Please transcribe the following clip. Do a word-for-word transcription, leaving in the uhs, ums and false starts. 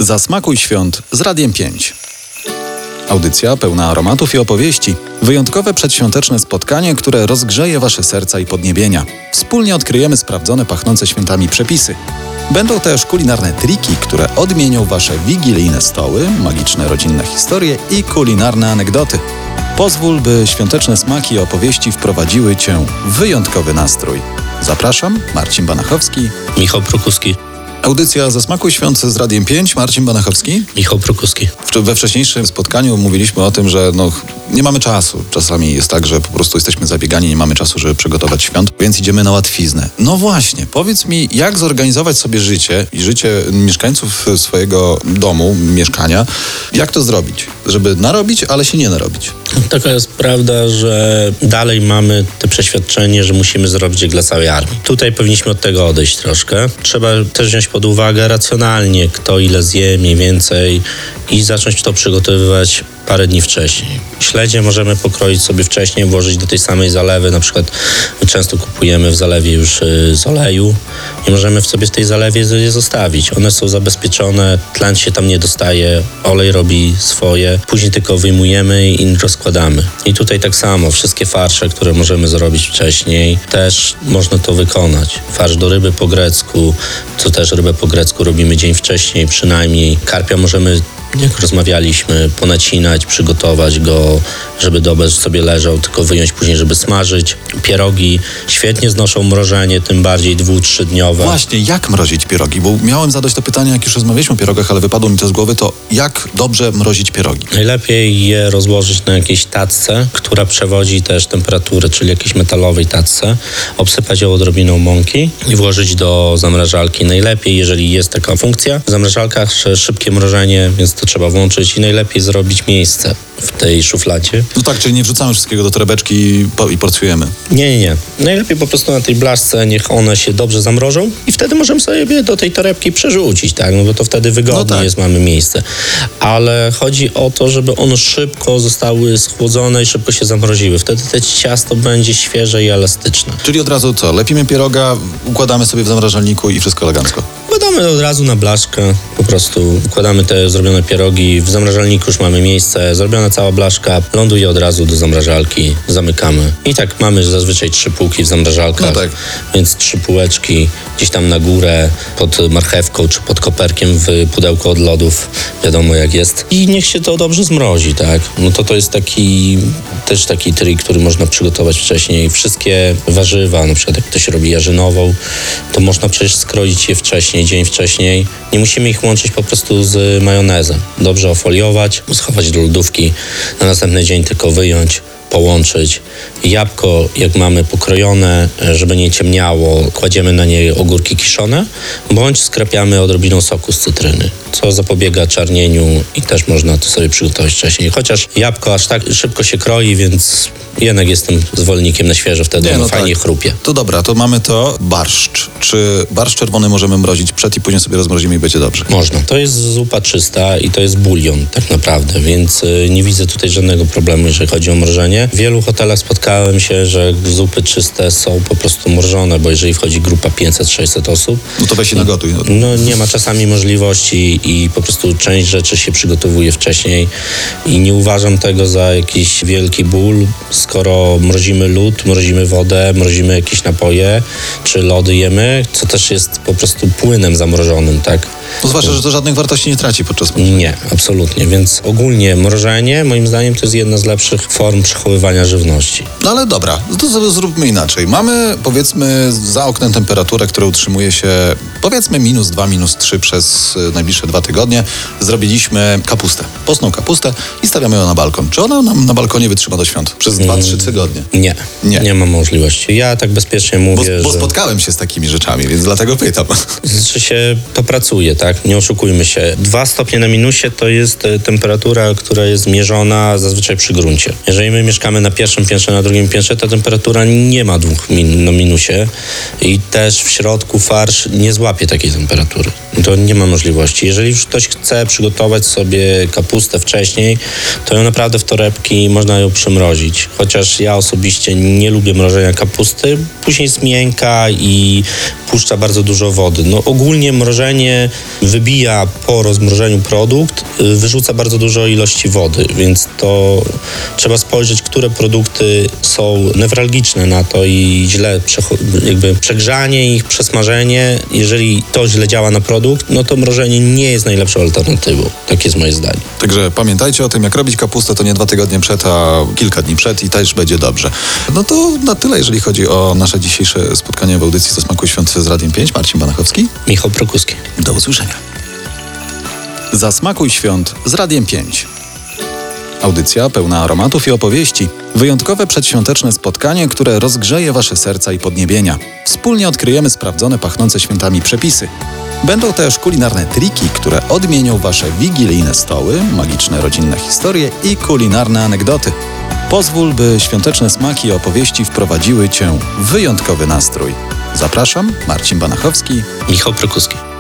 Zasmakuj świąt z Radiem pięć. Audycja pełna aromatów i opowieści. Wyjątkowe przedświąteczne spotkanie, które rozgrzeje wasze serca i podniebienia. Wspólnie odkryjemy sprawdzone, pachnące świętami przepisy. Będą też kulinarne triki, które odmienią wasze wigilijne stoły, magiczne rodzinne historie i kulinarne anegdoty. Pozwól, by świąteczne smaki i opowieści wprowadziły cię w wyjątkowy nastrój. Zapraszam, Marcin Banachowski. Michał Prokuski. Audycja Zasmakuj świąt z Radiem pięć, Marcin Banachowski. Michał Prokuski. We wcześniejszym spotkaniu mówiliśmy o tym, że no, nie mamy czasu. Czasami jest tak, że po prostu jesteśmy zabiegani, nie mamy czasu, żeby przygotować świąt, więc idziemy na łatwiznę. No właśnie, powiedz mi, jak zorganizować sobie życie i życie mieszkańców swojego domu, mieszkania, jak to zrobić, żeby narobić, ale się nie narobić? Taka jest prawda, że dalej mamy to przeświadczenie, że musimy zrobić jak dla całej armii. Tutaj powinniśmy od tego odejść troszkę. Trzeba też wziąć pod uwagę racjonalnie, kto ile zje mniej więcej i zacząć to przygotowywać parę dni wcześniej. Śledzie możemy pokroić sobie wcześniej, włożyć do tej samej zalewy. Na przykład my często kupujemy w zalewie już z oleju i możemy w sobie w tej zalewie je zostawić. One są zabezpieczone, tlen się tam nie dostaje, olej robi swoje. Później tylko wyjmujemy i rozkładamy. I tutaj tak samo, wszystkie farsze, które możemy zrobić wcześniej, też można to wykonać. Farsz do ryby po grecku, to też rybę po grecku robimy dzień wcześniej przynajmniej. Karpia możemy, jak rozmawialiśmy, ponacinać, przygotować go, żeby dobrze sobie leżał, tylko wyjąć później, żeby smażyć. Pierogi świetnie znoszą mrożenie, tym bardziej dwu-, trzydniowe. Właśnie, jak mrozić pierogi? Bo miałem zadać to pytanie, jak już rozmawialiśmy o pierogach, ale wypadło mi to z głowy, to jak dobrze mrozić pierogi? Najlepiej je rozłożyć na jakiejś tacce, która przewodzi też temperaturę, czyli jakiejś metalowej tacce, obsypać ją odrobiną mąki i włożyć do zamrażalki. Najlepiej, jeżeli jest taka funkcja, w zamrażalkach szybkie mrożenie, więc to trzeba włączyć i najlepiej zrobić miejsce w tej szufladzie. No tak, czyli nie wrzucamy wszystkiego do torebeczki i, po, i porcjujemy. Nie, nie, nie. Najlepiej po prostu na tej blaszce niech one się dobrze zamrożą i wtedy możemy sobie do tej torebki przerzucić, tak? No bo to wtedy wygodnie no tak. jest, mamy miejsce. Ale chodzi o to, żeby one szybko zostały schłodzone i szybko się zamroziły. Wtedy to ciasto będzie świeże i elastyczne. Czyli od razu co? Lepimy pieroga, układamy sobie w zamrażalniku i wszystko elegancko. Układamy od razu na blaszkę, po prostu układamy te zrobione pierogi, w zamrażalniku już mamy miejsce, zrobiona cała blaszka, ląduje od razu do zamrażalki, zamykamy. I tak mamy zazwyczaj trzy półki w zamrażalkach, no tak. Więc trzy półeczki gdzieś tam na górę, pod marchewką czy pod koperkiem w pudełko od lodów, wiadomo jak jest. I niech się to dobrze zmrozi, tak? No to to jest taki, też taki trik, który można przygotować wcześniej. Wszystkie warzywa, na przykład jak ktoś robi jarzynową, to można przecież skroić je wcześniej, dzień wcześniej. Nie musimy ich łączyć po prostu z majonezem. Dobrze ofoliować, schować do lodówki, na następny dzień tylko wyjąć, połączyć. Jabłko, jak mamy pokrojone, żeby nie ciemniało, kładziemy na nie ogórki kiszone, bądź skrapiamy odrobiną soku z cytryny, co zapobiega czarnieniu i też można to sobie przygotować wcześniej. Chociaż jabłko aż tak szybko się kroi, więc jednak jestem zwolennikiem na świeżo, wtedy ono no fajnie tak. chrupie. To dobra, to mamy to barszcz. Czy barszcz czerwony możemy mrozić przed i później sobie rozmrozimy i będzie dobrze? Można. To jest zupa czysta i to jest bulion tak naprawdę, więc nie widzę tutaj żadnego problemu, jeżeli chodzi o mrożenie. W wielu hotelach spotkałem się, że zupy czyste są po prostu mrożone, bo jeżeli wchodzi grupa pięćset sześćset osób, no to weź się no, nagotuj. No. no nie ma czasami możliwości i po prostu część rzeczy się przygotowuje wcześniej i nie uważam tego za jakiś wielki ból, skoro mrozimy lód, mrozimy wodę, mrozimy jakieś napoje, czy lody jemy, co też jest po prostu płynem zamrożonym, tak? No zwłaszcza, że to żadnych wartości nie traci podczas mrożenia. Nie, absolutnie, więc ogólnie mrożenie, moim zdaniem, to jest jedna z lepszych form przechowywania żywności. No ale dobra, to sobie zróbmy inaczej. Mamy, powiedzmy, za oknem temperaturę, która utrzymuje się, powiedzmy, minus dwa, minus trzy przez najbliższe dwa tygodnie. Zrobiliśmy kapustę, postną kapustę i stawiamy ją na balkon. Czy ona nam na balkonie wytrzyma do świąt? Przez dwa, trzy tygodnie? Nie, nie, nie ma możliwości. Ja tak bezpiecznie mówię, bo, bo że... spotkałem się z takimi rzeczami, więc dlatego pytam. Znaczy się, to pracuje, tak? Nie oszukujmy się. Dwa stopnie na minusie to jest temperatura, która jest mierzona zazwyczaj przy gruncie. Jeżeli my mieszkamy na pierwszym piętrze, na drugim piętrze, ta temperatura nie ma dwóch min na minusie i też w środku farsz nie złapie złapie takiej temperatury. To nie ma możliwości. Jeżeli już ktoś chce przygotować sobie kapustę wcześniej, to ją naprawdę w torebki można ją przymrozić. Chociaż ja osobiście nie lubię mrożenia kapusty. Później jest miękka i puszcza bardzo dużo wody. No ogólnie mrożenie wybija po rozmrożeniu produkt, wyrzuca bardzo dużo ilości wody, więc to trzeba spojrzeć, które produkty są newralgiczne na to i źle przecho- jakby przegrzanie ich, przesmażenie. Jeżeli to źle działa na produkt, no to mrożenie nie jest najlepszą alternatywą. Takie jest moje zdanie. Także pamiętajcie o tym, jak robić kapustę, to nie dwa tygodnie przed, a kilka dni przed i też będzie dobrze. No to na tyle, jeżeli chodzi o nasze dzisiejsze spotkanie w audycji Ze smaku świąt z Radiem pięć. Marcin Banachowski. Michał Prokuski. Do usłyszenia. Zasmakuj świąt z Radiem pięć. Audycja pełna aromatów i opowieści. Wyjątkowe przedświąteczne spotkanie, które rozgrzeje wasze serca i podniebienia. Wspólnie odkryjemy sprawdzone, pachnące świętami przepisy. Będą też kulinarne triki, które odmienią wasze wigilijne stoły, magiczne rodzinne historie i kulinarne anegdoty. Pozwól, by świąteczne smaki i opowieści wprowadziły cię w wyjątkowy nastrój. Zapraszam, Marcin Banachowski. Michał Prokuski.